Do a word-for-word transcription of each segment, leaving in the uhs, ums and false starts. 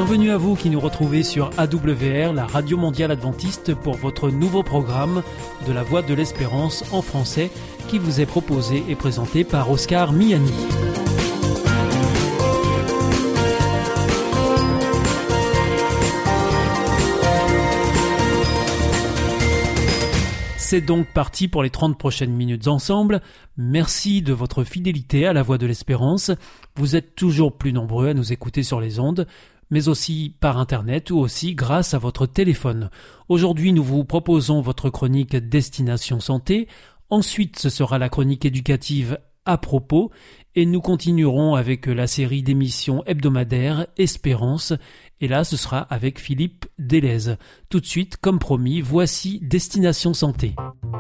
Bienvenue à vous qui nous retrouvez sur A W R, la Radio Mondiale Adventiste, pour votre nouveau programme de la Voix de l'Espérance en français qui vous est proposé et présenté par Oscar Miani. C'est donc parti pour les trente prochaines minutes ensemble. Merci de votre fidélité à la Voix de l'Espérance. Vous êtes toujours plus nombreux à nous écouter sur les ondes, mais aussi par Internet ou aussi grâce à votre téléphone. Aujourd'hui, nous vous proposons votre chronique Destination Santé. Ensuite, ce sera la chronique éducative À propos. Et nous continuerons avec la série d'émissions hebdomadaires Espérance. Et là, ce sera avec Philippe Delez. Tout de suite, comme promis, voici Destination Santé.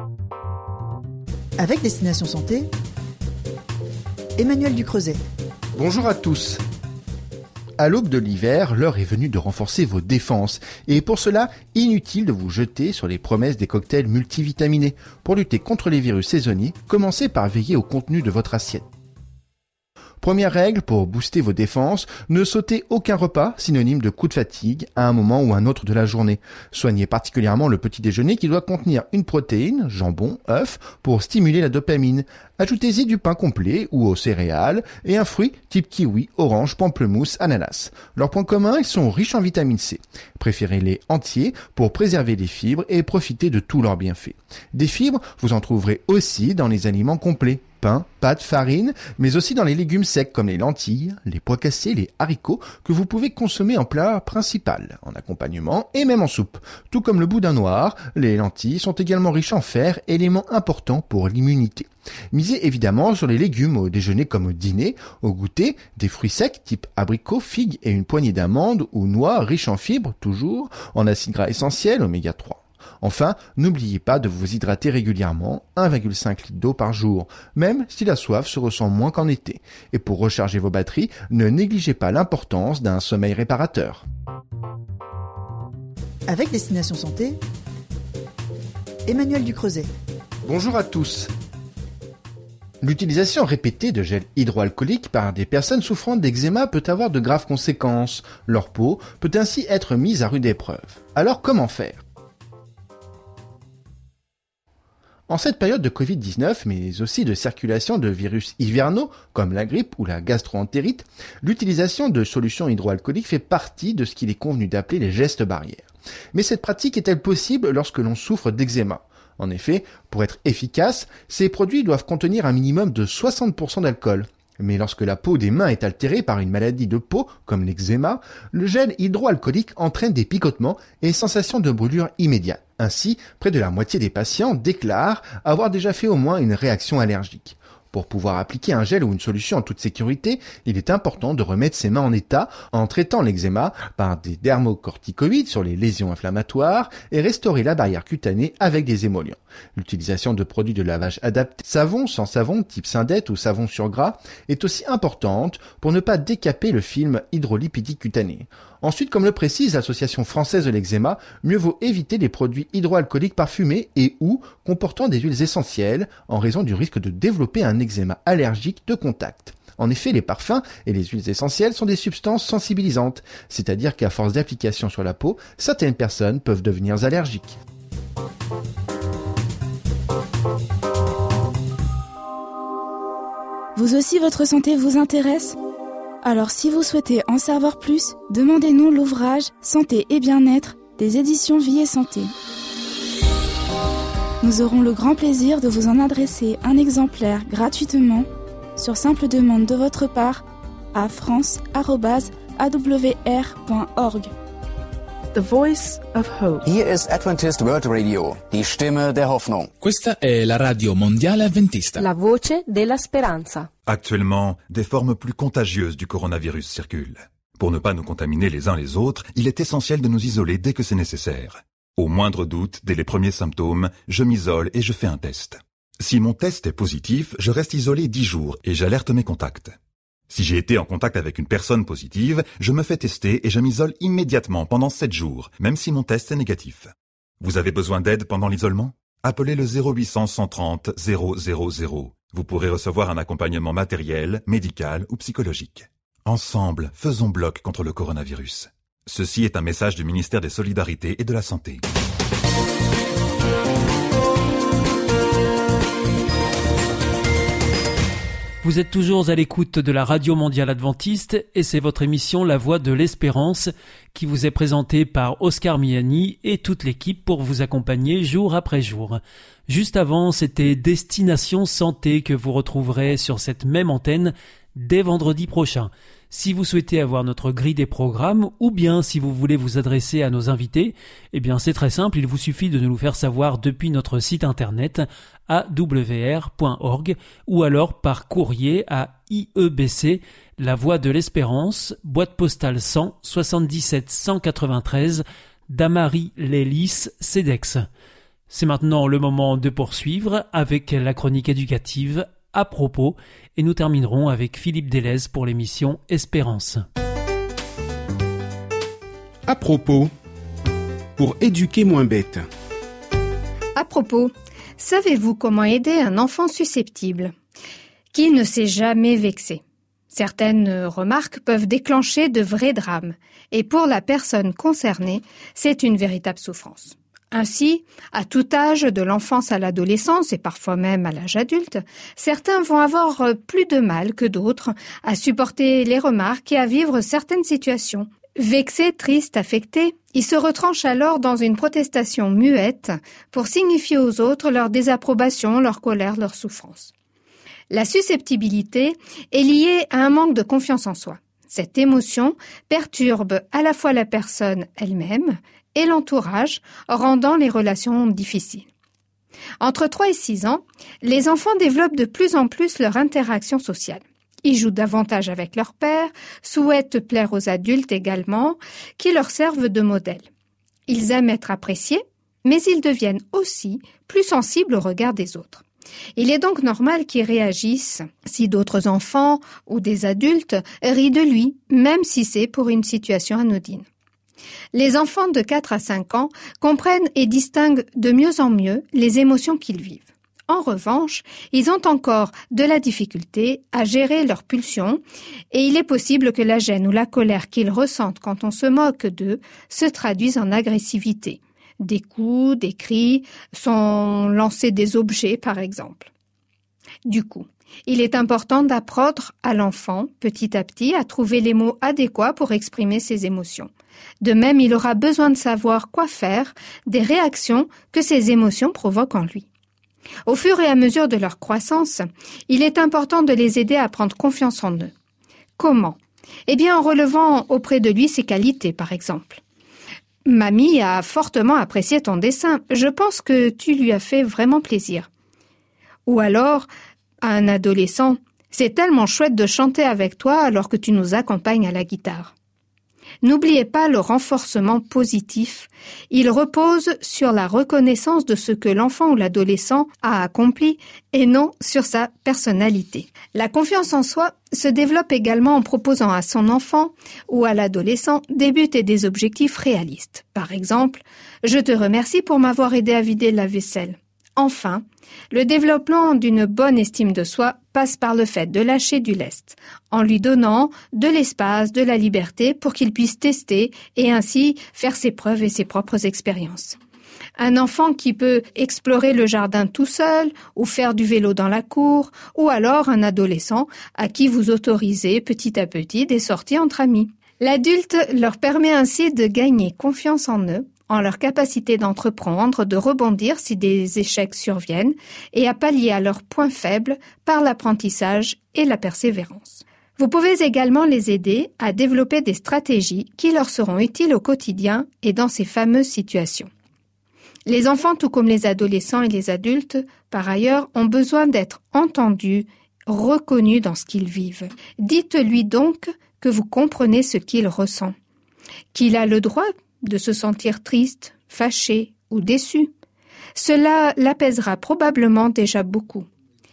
Avec Destination Santé, Emmanuel Ducreuset. Bonjour à tous. À l'aube de l'hiver, l'heure est venue de renforcer vos défenses. Et pour cela, inutile de vous jeter sur les promesses des cocktails multivitaminés. Pour lutter contre les virus saisonniers, commencez par veiller au contenu de votre assiette. Première règle pour booster vos défenses, ne sautez aucun repas, synonyme de coup de fatigue, à un moment ou un autre de la journée. Soignez particulièrement le petit déjeuner qui doit contenir une protéine, jambon, œuf, pour stimuler la dopamine. Ajoutez-y du pain complet ou aux céréales et un fruit type kiwi, orange, pamplemousse, ananas. Leurs points communs, ils sont riches en vitamine C. Préférez-les entiers pour préserver les fibres et profiter de tous leurs bienfaits. Des fibres, vous en trouverez aussi dans les aliments complets. Pain, pâtes, farine, mais aussi dans les légumes secs comme les lentilles, les pois cassés, les haricots que vous pouvez consommer en plat principal, en accompagnement et même en soupe. Tout comme le boudin noir, les lentilles sont également riches en fer, élément important pour l'immunité. Misez évidemment sur les légumes au déjeuner comme au dîner, au goûter, des fruits secs type abricots, figues et une poignée d'amandes ou noix riches en fibres, toujours, en acides gras essentiels, oméga trois. Enfin, n'oubliez pas de vous hydrater régulièrement, un virgule cinq litres d'eau par jour, même si la soif se ressent moins qu'en été. Et pour recharger vos batteries, ne négligez pas l'importance d'un sommeil réparateur. Avec Destination Santé, Emmanuel Ducreuset. Bonjour à tous. L'utilisation répétée de gel hydroalcoolique par des personnes souffrant d'eczéma peut avoir de graves conséquences. Leur peau peut ainsi être mise à rude épreuve. Alors comment faire ? En cette période de covid dix-neuf, mais aussi de circulation de virus hivernaux, comme la grippe ou la gastro-entérite, l'utilisation de solutions hydroalcooliques fait partie de ce qu'il est convenu d'appeler les gestes barrières. Mais cette pratique est-elle possible lorsque l'on souffre d'eczéma ? En effet, pour être efficace, ces produits doivent contenir un minimum de soixante pour cent d'alcool. Mais lorsque la peau des mains est altérée par une maladie de peau, comme l'eczéma, le gel hydroalcoolique entraîne des picotements et sensations de brûlure immédiate. Ainsi, près de la moitié des patients déclarent avoir déjà fait au moins une réaction allergique. Pour pouvoir appliquer un gel ou une solution en toute sécurité, il est important de remettre ses mains en état en traitant l'eczéma par des dermocorticoïdes sur les lésions inflammatoires et restaurer la barrière cutanée avec des émollients. L'utilisation de produits de lavage adaptés, savon, sans savon, type Syndette ou savon sur gras, est aussi importante pour ne pas décaper le film hydrolipidique cutané. Ensuite, comme le précise l'Association française de l'eczéma, mieux vaut éviter les produits hydroalcooliques parfumés et ou comportant des huiles essentielles en raison du risque de développer un eczéma allergique de contact. En effet, les parfums et les huiles essentielles sont des substances sensibilisantes, c'est-à-dire qu'à force d'application sur la peau, certaines personnes peuvent devenir allergiques. Vous aussi, votre santé vous intéresse ? Alors si vous souhaitez en savoir plus, demandez-nous l'ouvrage Santé et bien-être des éditions Vie et Santé. Nous aurons le grand plaisir de vous en adresser un exemplaire gratuitement sur simple demande de votre part à france arobase a w r point org. The Voice of Hope. Hier ist Adventist World Radio, die Stimme der Hoffnung. Questa è la radio mondiale avventista. La voce della speranza. Actuellement, des formes plus contagieuses du coronavirus circulent. Pour ne pas nous contaminer les uns les autres, il est essentiel de nous isoler dès que c'est nécessaire. Au moindre doute, dès les premiers symptômes, je m'isole et je fais un test. Si mon test est positif, je reste isolé dix jours et j'alerte mes contacts. Si j'ai été en contact avec une personne positive, je me fais tester et je m'isole immédiatement pendant sept jours, même si mon test est négatif. Vous avez besoin d'aide pendant l'isolement ? Appelez le zéro huit cents cent trente zéro zéro zéro. Vous pourrez recevoir un accompagnement matériel, médical ou psychologique. Ensemble, faisons bloc contre le coronavirus. Ceci est un message du ministère des Solidarités et de la Santé. Vous êtes toujours à l'écoute de la Radio Mondiale Adventiste et c'est votre émission La Voix de l'Espérance qui vous est présentée par Oscar Miani et toute l'équipe pour vous accompagner jour après jour. Juste avant, c'était Destination Santé que vous retrouverez sur cette même antenne dès vendredi prochain. Si vous souhaitez avoir notre grille des programmes ou bien si vous voulez vous adresser à nos invités, eh bien c'est très simple, il vous suffit de nous le faire savoir depuis notre site internet a w r point org ou alors par courrier à I E B C, La Voix de l'Espérance, boîte postale cent, soixante-dix-sept cent quatre-vingt-treize, Damary-Lélis, Cedex. C'est maintenant le moment de poursuivre avec la chronique éducative à propos et nous terminerons avec Philippe Delez pour l'émission Espérance. À propos, pour éduquer moins bête. À propos, savez-vous comment aider un enfant susceptible qui ne s'est jamais vexé? Certaines remarques peuvent déclencher de vrais drames et pour la personne concernée, c'est une véritable souffrance. Ainsi, à tout âge, de l'enfance à l'adolescence et parfois même à l'âge adulte, certains vont avoir plus de mal que d'autres à supporter les remarques et à vivre certaines situations. Vexés, tristes, affectés, ils se retranchent alors dans une protestation muette pour signifier aux autres leur désapprobation, leur colère, leur souffrance. La susceptibilité est liée à un manque de confiance en soi. Cette émotion perturbe à la fois la personne elle-même et l'entourage, rendant les relations difficiles. Entre trois et six ans, les enfants développent de plus en plus leur interaction sociale. Ils jouent davantage avec leur père, souhaitent plaire aux adultes également, qui leur servent de modèle. Ils aiment être appréciés, mais ils deviennent aussi plus sensibles au regard des autres. Il est donc normal qu'ils réagissent si d'autres enfants ou des adultes rient de lui, même si c'est pour une situation anodine. Les enfants de quatre à cinq ans comprennent et distinguent de mieux en mieux les émotions qu'ils vivent. En revanche, ils ont encore de la difficulté à gérer leurs pulsions et il est possible que la gêne ou la colère qu'ils ressentent quand on se moque d'eux se traduisent en agressivité. Des coups, des cris, sont lancés des objets par exemple. Du coup, il est important d'apprendre à l'enfant, petit à petit, à trouver les mots adéquats pour exprimer ses émotions. De même, il aura besoin de savoir quoi faire des réactions que ces émotions provoquent en lui. Au fur et à mesure de leur croissance, il est important de les aider à prendre confiance en eux. Comment? Eh bien, en relevant auprès de lui ses qualités, par exemple. « Mamie a fortement apprécié ton dessin. Je pense que tu lui as fait vraiment plaisir. » Ou alors, à un adolescent, « C'est tellement chouette de chanter avec toi alors que tu nous accompagnes à la guitare. » N'oubliez pas le renforcement positif. Il repose sur la reconnaissance de ce que l'enfant ou l'adolescent a accompli et non sur sa personnalité. La confiance en soi se développe également en proposant à son enfant ou à l'adolescent des buts et des objectifs réalistes. Par exemple, « Je te remercie pour m'avoir aidé à vider la vaisselle. » Enfin, le développement d'une bonne estime de soi passe par le fait de lâcher du lest, en lui donnant de l'espace, de la liberté pour qu'il puisse tester et ainsi faire ses preuves et ses propres expériences. Un enfant qui peut explorer le jardin tout seul ou faire du vélo dans la cour, ou alors un adolescent à qui vous autorisez petit à petit des sorties entre amis. L'adulte leur permet ainsi de gagner confiance en eux, en leur capacité d'entreprendre, de rebondir si des échecs surviennent et à pallier à leurs points faibles par l'apprentissage et la persévérance. Vous pouvez également les aider à développer des stratégies qui leur seront utiles au quotidien et dans ces fameuses situations. Les enfants, tout comme les adolescents et les adultes, par ailleurs, ont besoin d'être entendus, reconnus dans ce qu'ils vivent. Dites-lui donc que vous comprenez ce qu'il ressent, qu'il a le droit de se sentir triste, fâché ou déçu. Cela l'apaisera probablement déjà beaucoup.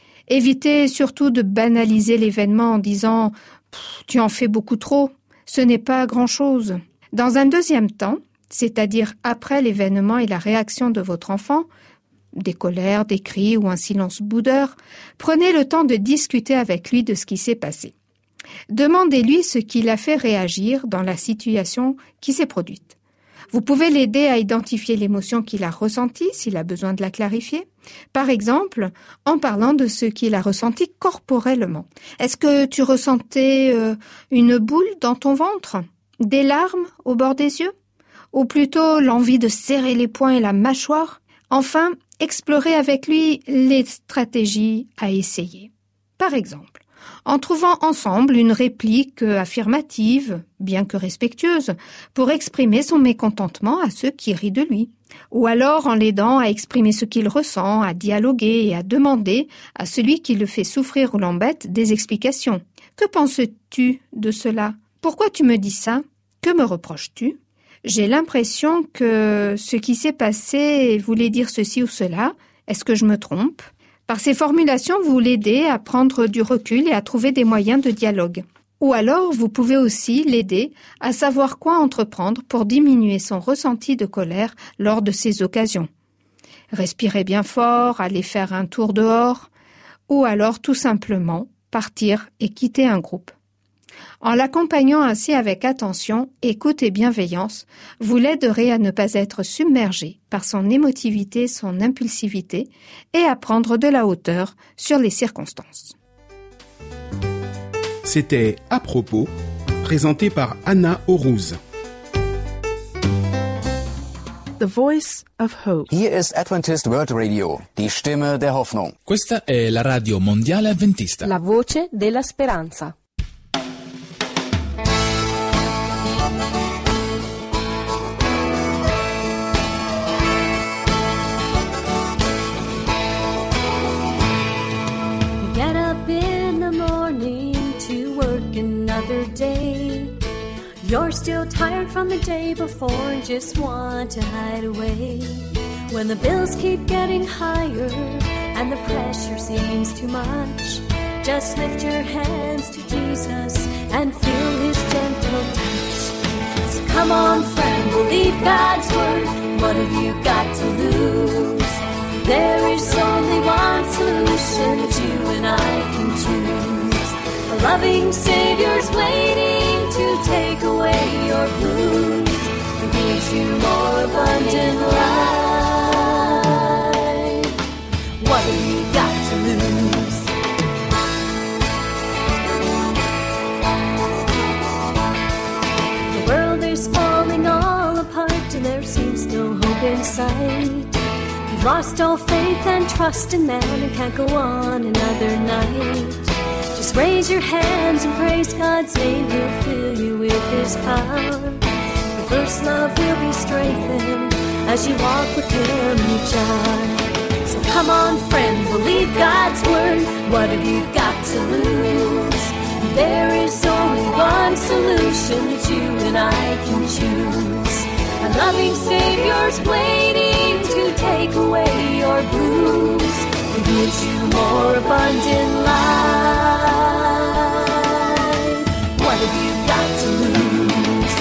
Évitez surtout de banaliser l'événement en disant « tu en fais beaucoup trop, ce n'est pas grand-chose ». Dans un deuxième temps, c'est-à-dire après l'événement et la réaction de votre enfant, des colères, des cris ou un silence boudeur, prenez le temps de discuter avec lui de ce qui s'est passé. Demandez-lui ce qui l'a fait réagir dans la situation qui s'est produite. Vous pouvez l'aider à identifier l'émotion qu'il a ressentie s'il a besoin de la clarifier. Par exemple, en parlant de ce qu'il a ressenti corporellement. Est-ce que tu ressentais euh, une boule dans ton ventre? Des larmes au bord des yeux? Ou plutôt l'envie de serrer les poings et la mâchoire? Enfin, explorez avec lui les stratégies à essayer. Par exemple, en trouvant ensemble une réplique affirmative, bien que respectueuse, pour exprimer son mécontentement à ceux qui rient de lui. Ou alors en l'aidant à exprimer ce qu'il ressent, à dialoguer et à demander à celui qui le fait souffrir ou l'embête des explications. Que penses-tu de cela? Pourquoi tu me dis ça? Que me reproches-tu? J'ai l'impression que ce qui s'est passé voulait dire ceci ou cela. Est-ce que je me trompe? Par ces formulations, vous l'aidez à prendre du recul et à trouver des moyens de dialogue. Ou alors, vous pouvez aussi l'aider à savoir quoi entreprendre pour diminuer son ressenti de colère lors de ces occasions. Respirez bien fort, aller faire un tour dehors, ou alors tout simplement partir et quitter un groupe. En l'accompagnant ainsi avec attention, écoute et bienveillance, vous l'aiderez à ne pas être submergé par son émotivité, son impulsivité et à prendre de la hauteur sur les circonstances. C'était À propos, présenté par Anna Aurouz. The Voice of Hope. Hier ist Adventist World Radio, die Stimme der Hoffnung. Questa è la radio mondiale adventista. La voce della speranza. Day. You're still tired from the day before and just want to hide away. When the bills keep getting higher and the pressure seems too much, just lift your hands to Jesus and feel His gentle touch. So come on, friend, believe God's word. What have you got to lose? There is only one solution that you and I can choose. A loving Savior's waiting to take away your blues and gives you more abundant life. What have you got to lose? The world is falling all apart and there seems no hope in sight. You've lost all faith and trust in man and can't go on another night. Just raise your hands and praise God's name. He'll fill you with His power. Your first love will be strengthened as you walk with Him each hour. So come on, friend, believe God's word. What have you got to lose? There is only one solution that you and I can choose. A loving Savior's waiting to take away your blues. It gives you more abundant life. What have you got to lose?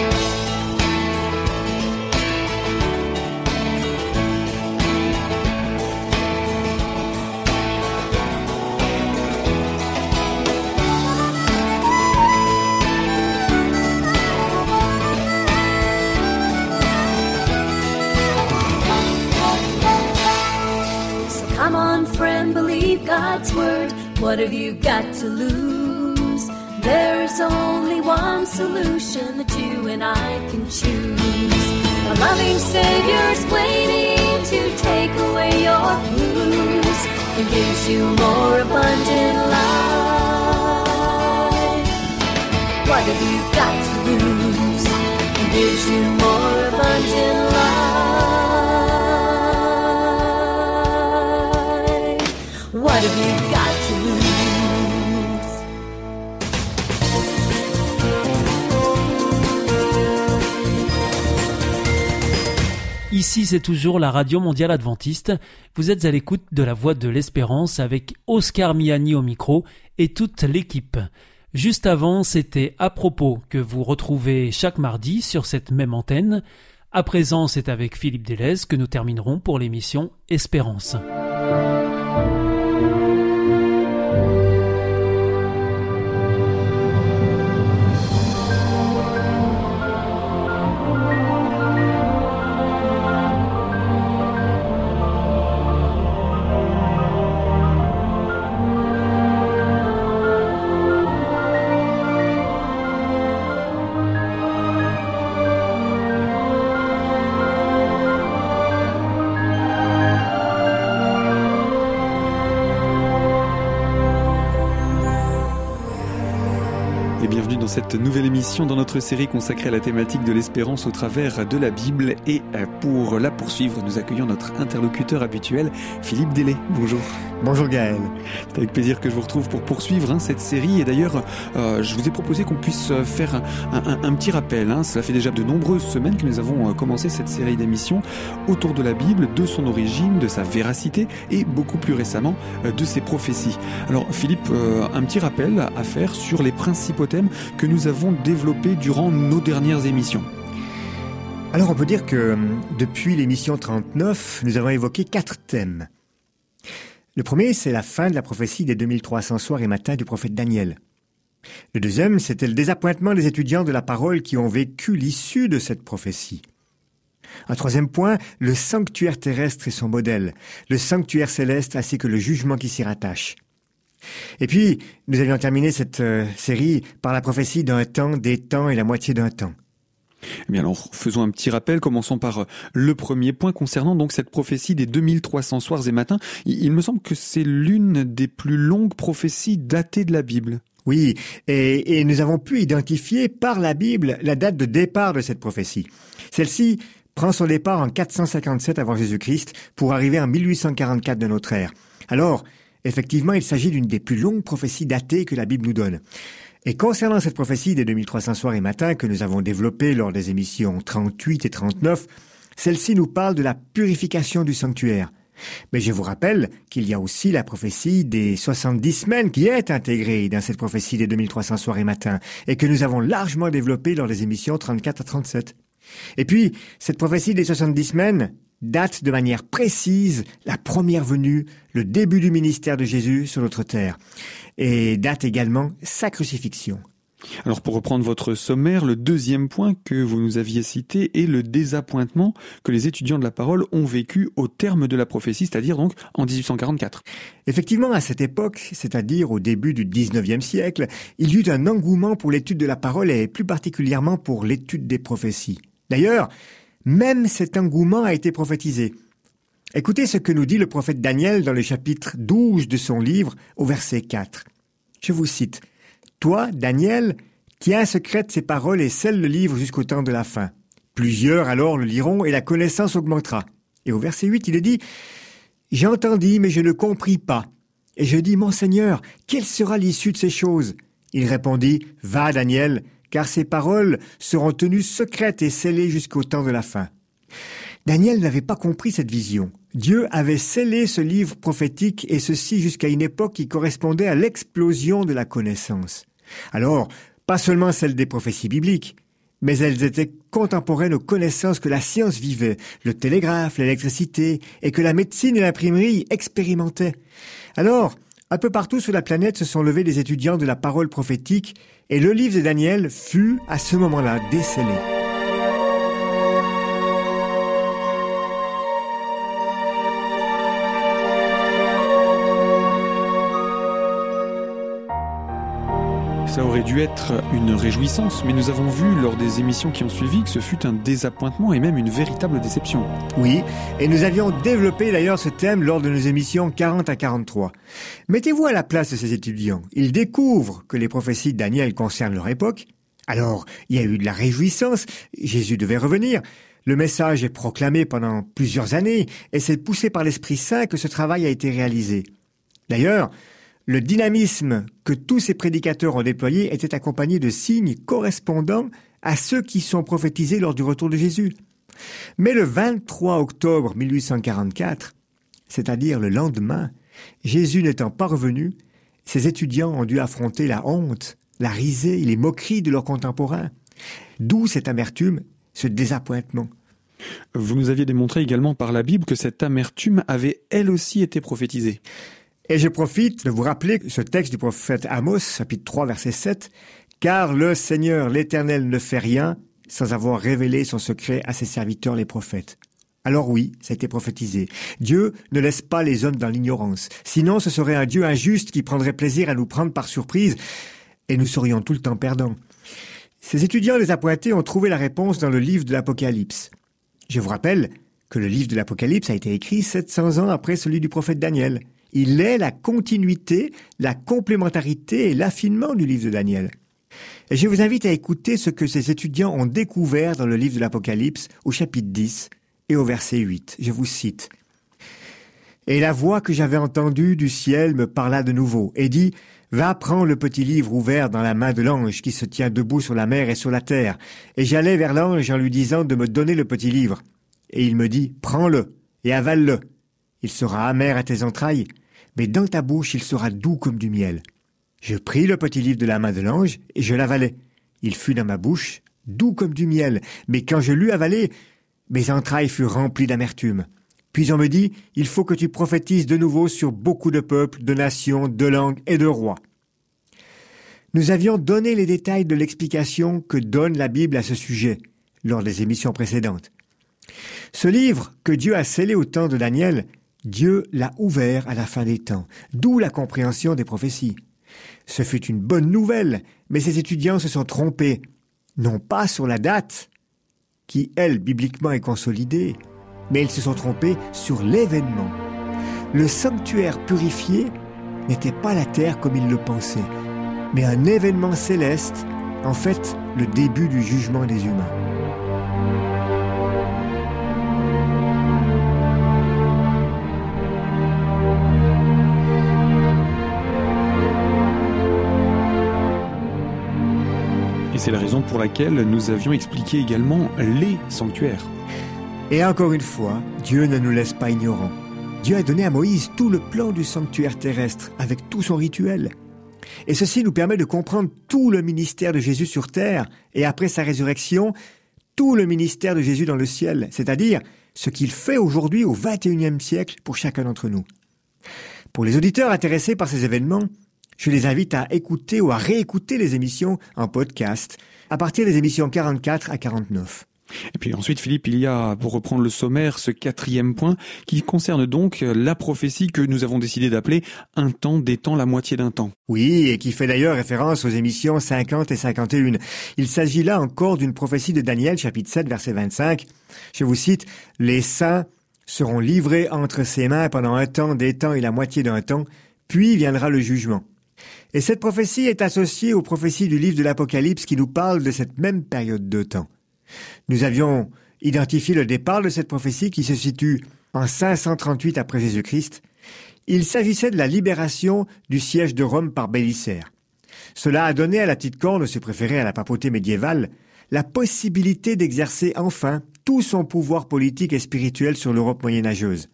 Come on, friend, believe God's word. What have you got to lose? There is only one solution that you and I can choose. A loving Savior's waiting to take away your blues and gives you more abundant life. What have you got to lose? It gives you more abundant life. What have you got to lose? Ici, c'est toujours la Radio Mondiale Adventiste. Vous êtes à l'écoute de la Voix de l'Espérance avec Oscar Miani au micro et toute l'équipe. Juste avant, c'était À propos que vous retrouvez chaque mardi sur cette même antenne. À présent, c'est avec Philippe Delez que nous terminerons pour l'émission Espérance. bienvenue dans cette nouvelle émission dans notre série consacrée à la thématique de l'espérance au travers de la Bible. Et pour la poursuivre, nous accueillons notre interlocuteur habituel, Philippe Dellet. Bonjour. Bonjour Gaël. C'est avec plaisir que je vous retrouve pour poursuivre hein, cette série. Et d'ailleurs, euh, je vous ai proposé qu'on puisse faire un, un, un petit rappel. Hein. Cela fait déjà de nombreuses semaines que nous avons commencé cette série d'émissions autour de la Bible, de son origine, de sa véracité et beaucoup plus récemment de ses prophéties. Alors Philippe, euh, un petit rappel à faire sur les principaux thèmes que nous avons développés durant nos dernières émissions. Alors on peut dire que depuis l'émission trente-neuf, nous avons évoqué quatre thèmes. Le premier, c'est la fin de la prophétie des deux mille trois cents soirs et matins du prophète Daniel. Le deuxième, c'était le désappointement des étudiants de la parole qui ont vécu l'issue de cette prophétie. Un troisième point, le sanctuaire terrestre et son modèle, le sanctuaire céleste ainsi que le jugement qui s'y rattache. Et puis, nous avions terminé cette euh, série par la prophétie d'un temps, des temps et la moitié d'un temps. Eh bien alors, faisons un petit rappel, commençons par le premier point concernant donc cette prophétie des deux mille trois cents soirs et matins. Il, il me semble que c'est l'une des plus longues prophéties datées de la Bible. Oui, et, et nous avons pu identifier par la Bible la date de départ de cette prophétie. Celle-ci prend son départ en quatre cent cinquante-sept avant Jésus-Christ pour arriver en mille huit cent quarante-quatre de notre ère. Alors, effectivement, il s'agit d'une des plus longues prophéties datées que la Bible nous donne. Et concernant cette prophétie des deux mille trois cents soirs et matins que nous avons développée lors des émissions trente-huit et trente-neuf, celle-ci nous parle de la purification du sanctuaire. Mais je vous rappelle qu'il y a aussi la prophétie des soixante-dix semaines qui est intégrée dans cette prophétie des deux mille trois cents soirs et matins et que nous avons largement développée lors des émissions trente-quatre à trente-sept. Et puis, cette prophétie des soixante-dix semaines date de manière précise la première venue, le début du ministère de Jésus sur notre terre, et date également sa crucifixion. Alors pour reprendre votre sommaire, le deuxième point que vous nous aviez cité est le désappointement que les étudiants de la parole ont vécu au terme de la prophétie, c'est-à-dire donc en dix-huit cent quarante-quatre. Effectivement, à cette époque, c'est-à-dire au début du dix-neuvième siècle, il y eut un engouement pour l'étude de la parole et plus particulièrement pour l'étude des prophéties. D'ailleurs, même cet engouement a été prophétisé. Écoutez ce que nous dit le prophète Daniel dans le chapitre douze de son livre, au verset quatre. Je vous cite. « Toi, Daniel, tiens secrète ces paroles et scelle le livre jusqu'au temps de la fin. Plusieurs alors le liront et la connaissance augmentera. » Et au verset huit, il est dit « J'entendis, mais je ne compris pas. Et je dis, mon Seigneur, quelle sera l'issue de ces choses ?» Il répondit « Va, Daniel, car ces paroles seront tenues secrètes et scellées jusqu'au temps de la fin. » Daniel n'avait pas compris cette vision. Dieu avait scellé ce livre prophétique et ceci jusqu'à une époque qui correspondait à l'explosion de la connaissance. Alors, pas seulement celle des prophéties bibliques, mais elles étaient contemporaines aux connaissances que la science vivait, le télégraphe, l'électricité, et que la médecine et l'imprimerie expérimentaient. Alors, un peu partout sur la planète se sont levés des étudiants de la parole prophétique et le livre de Daniel fut, à ce moment-là, décellé. Ça aurait dû être une réjouissance, mais nous avons vu lors des émissions qui ont suivi que ce fut un désappointement et même une véritable déception. Oui, et nous avions développé d'ailleurs ce thème lors de nos émissions quarante à quarante-trois. Mettez-vous à la place de ces étudiants. Ils découvrent que les prophéties de Daniel concernent leur époque. Alors, il y a eu de la réjouissance, Jésus devait revenir. Le message est proclamé pendant plusieurs années, et c'est poussé par l'Esprit Saint que ce travail a été réalisé. D'ailleurs, le dynamisme que tous ces prédicateurs ont déployé était accompagné de signes correspondant à ceux qui sont prophétisés lors du retour de Jésus. Mais le vingt-trois octobre mille huit cent quarante-quatre, c'est-à-dire le lendemain, Jésus n'étant pas revenu, ses étudiants ont dû affronter la honte, la risée et les moqueries de leurs contemporains. D'où cette amertume, ce désappointement. Vous nous aviez démontré également par la Bible que cette amertume avait elle aussi été prophétisée. Et je profite de vous rappeler ce texte du prophète Amos, chapitre trois, verset sept, « Car le Seigneur, l'Éternel, ne fait rien sans avoir révélé son secret à ses serviteurs les prophètes. » Alors oui, ça a été prophétisé. Dieu ne laisse pas les hommes dans l'ignorance. Sinon, ce serait un Dieu injuste qui prendrait plaisir à nous prendre par surprise et nous serions tout le temps perdants. Ces étudiants désappointés ont trouvé la réponse dans le livre de l'Apocalypse. Je vous rappelle que le livre de l'Apocalypse a été écrit sept cents ans après celui du prophète Daniel. Il est la continuité, la complémentarité et l'affinement du livre de Daniel. Et je vous invite à écouter ce que ces étudiants ont découvert dans le livre de l'Apocalypse au chapitre dix et au verset huit. Je vous cite. « Et la voix que j'avais entendue du ciel me parla de nouveau et dit « Va prends le petit livre ouvert dans la main de l'ange qui se tient debout sur la mer et sur la terre. » Et j'allai vers l'ange en lui disant de me donner le petit livre. Et il me dit « Prends-le et avale-le. Il sera amer à tes entrailles, mais dans ta bouche il sera doux comme du miel. » Je pris le petit livre de la main de l'ange et je l'avalai. Il fut dans ma bouche, doux comme du miel, mais quand je l'eus avalé, mes entrailles furent remplies d'amertume. Puis on me dit, il faut que tu prophétises de nouveau sur beaucoup de peuples, de nations, de langues et de rois. Nous avions donné les détails de l'explication que donne la Bible à ce sujet lors des émissions précédentes. Ce livre que Dieu a scellé au temps de Daniel, Dieu l'a ouvert à la fin des temps, d'où la compréhension des prophéties. Ce fut une bonne nouvelle, mais ces étudiants se sont trompés, non pas sur la date, qui, elle, bibliquement est consolidée, mais ils se sont trompés sur l'événement. Le sanctuaire purifié n'était pas la terre comme ils le pensaient, mais un événement céleste, en fait, le début du jugement des humains. Et c'est la raison pour laquelle nous avions expliqué également les sanctuaires. Et encore une fois, Dieu ne nous laisse pas ignorants. Dieu a donné à Moïse tout le plan du sanctuaire terrestre, avec tout son rituel. Et ceci nous permet de comprendre tout le ministère de Jésus sur terre, et après sa résurrection, tout le ministère de Jésus dans le ciel, c'est-à-dire ce qu'il fait aujourd'hui au vingt et unième siècle pour chacun d'entre nous. Pour les auditeurs intéressés par ces événements, je les invite à écouter ou à réécouter les émissions en podcast, à partir des émissions quarante-quatre à quarante-neuf. Et puis ensuite, Philippe, il y a, pour reprendre le sommaire, ce quatrième point qui concerne donc la prophétie que nous avons décidé d'appeler « Un temps des temps, la moitié d'un temps ». Oui, et qui fait d'ailleurs référence aux émissions cinquante et cinquante et un. Il s'agit là encore d'une prophétie de Daniel, chapitre sept, verset vingt-cinq. Je vous cite « Les saints seront livrés entre ses mains pendant un temps, des temps et la moitié d'un temps, puis viendra le jugement ». Et cette prophétie est associée aux prophéties du livre de l'Apocalypse qui nous parle de cette même période de temps. Nous avions identifié le départ de cette prophétie qui se situe en cinq cent trente-huit après Jésus-Christ. Il s'agissait de la libération du siège de Rome par Bélicère. Cela a donné à la petite corne, se préférer à la papauté médiévale, la possibilité d'exercer enfin tout son pouvoir politique et spirituel sur l'Europe moyenâgeuse.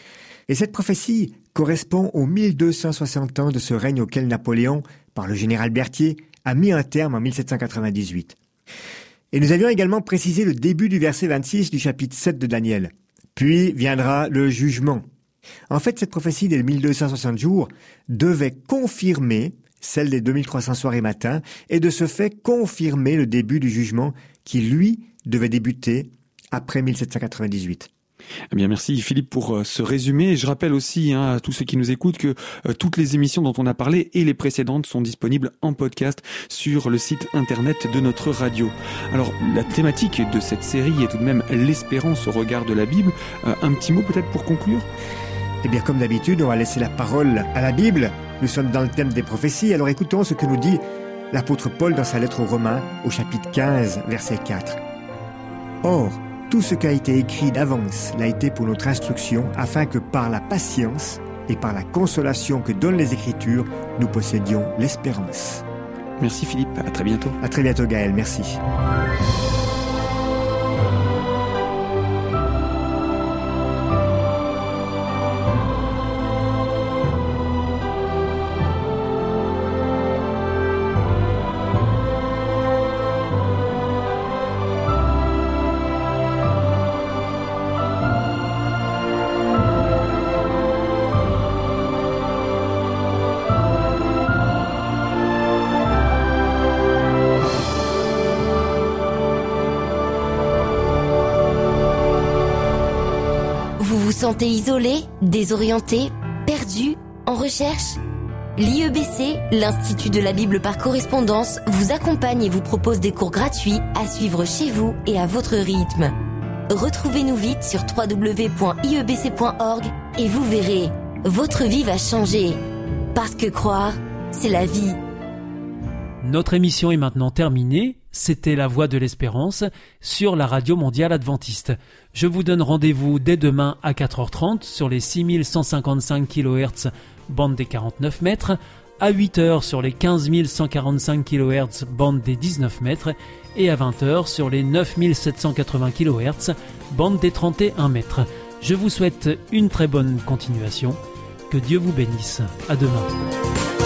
Et cette prophétie correspond aux mille deux cent soixante ans de ce règne auquel Napoléon, par le général Berthier, a mis un terme en mille sept cent quatre-vingt-dix-huit. Et nous avions également précisé le début du verset vingt-six du chapitre sept de Daniel. Puis viendra le jugement. En fait, cette prophétie des mille deux cent soixante jours devait confirmer celle des deux mille trois cents soirs et matins, et de ce fait confirmer le début du jugement qui, lui, devait débuter après mille sept cent quatre-vingt-dix-huit. Eh bien, merci Philippe pour euh, ce résumé. Je rappelle aussi hein, à tous ceux qui nous écoutent que euh, toutes les émissions dont on a parlé et les précédentes sont disponibles en podcast sur le site internet de notre radio. Alors, la thématique de cette série est tout de même l'espérance au regard de la Bible. Euh, un petit mot peut-être pour conclure ? Eh bien, comme d'habitude, on va laisser la parole à la Bible. Nous sommes dans le thème des prophéties, alors écoutons ce que nous dit l'apôtre Paul dans sa lettre aux Romains, au chapitre quinze, verset quatre. « Or, tout ce qui a été écrit d'avance l'a été pour notre instruction, afin que par la patience et par la consolation que donnent les Écritures, nous possédions l'espérance. » Merci Philippe, à très bientôt. À très bientôt Gaël, merci. Vous sentez isolé, désorienté, perdu, en recherche ? L'I E B C, l'Institut de la Bible par correspondance, vous accompagne et vous propose des cours gratuits à suivre chez vous et à votre rythme. Retrouvez-nous vite sur w w w point i e b c point org et vous verrez, votre vie va changer. Parce que croire, c'est la vie. Notre émission est maintenant terminée. C'était La Voix de l'Espérance sur la Radio Mondiale Adventiste. Je vous donne rendez-vous dès demain à quatre heures trente sur les six mille cent cinquante-cinq kilohertz bande des quarante-neuf mètres, à huit heures sur les quinze mille cent quarante-cinq kilohertz bande des dix-neuf mètres et à vingt heures sur les neuf mille sept cent quatre-vingts kilohertz bande des trente et un mètres. Je vous souhaite une très bonne continuation. Que Dieu vous bénisse. À demain.